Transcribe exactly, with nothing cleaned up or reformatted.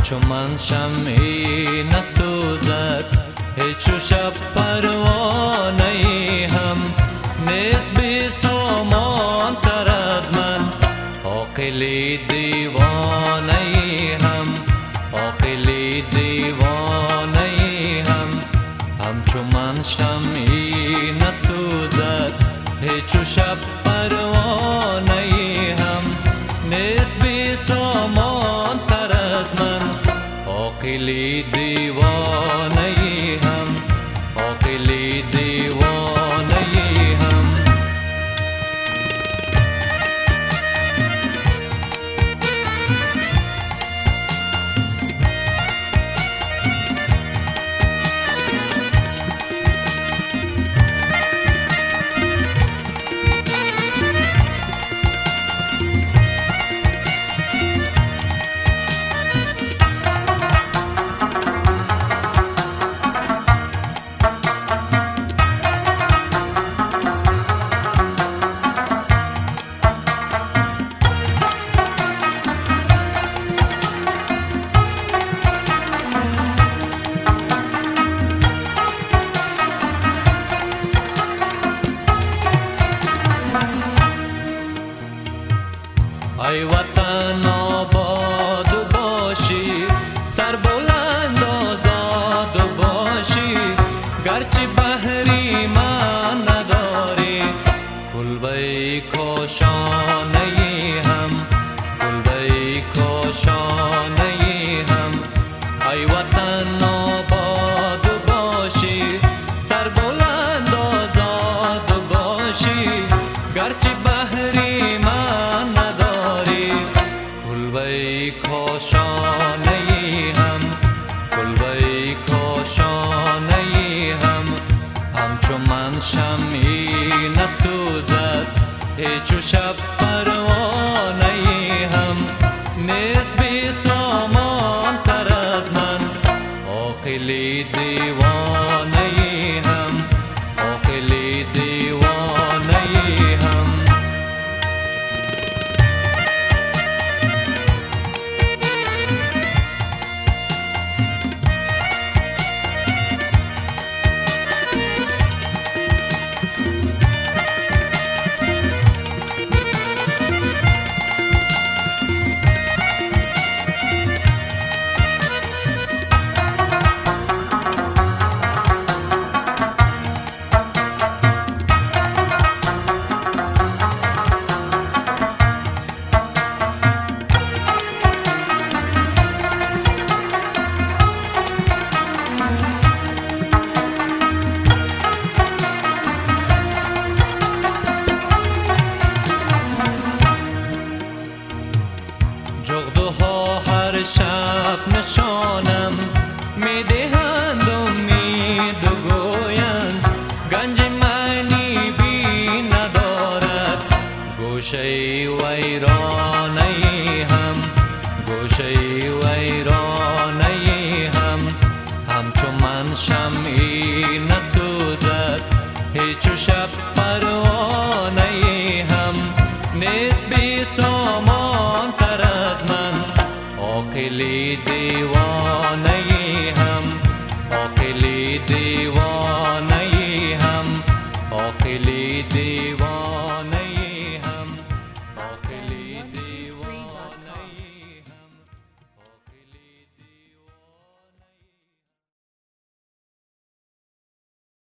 همچو من شمعی نسوزد، هیچ و شب پروانه هم نیست بی سامان تر از من. عاقلی دیوانه هم، عاقلی دیوانه هم همچو من شمعی نسوزد، هیچ و شب پروانه هم نیست بی سامان تر از من. عاقلی دیوانه هم، عاقلی دیوانه هم. ای وطن آباد باشی، سر بلند آزاد باشی، گرچه بحری من نداری کلبه کاشانه هم، کلبه کاشانه هم. ای وطن آباد باشی، سر بلند آزاد باشی، گرچه بحری من نداری کلبه کاشانه هم، کلبه کاشانه هم همچو من شمعی نسوزد، هیچ و شب پروانه هم نیست بی سامان تر از من. عاقلی دیوانه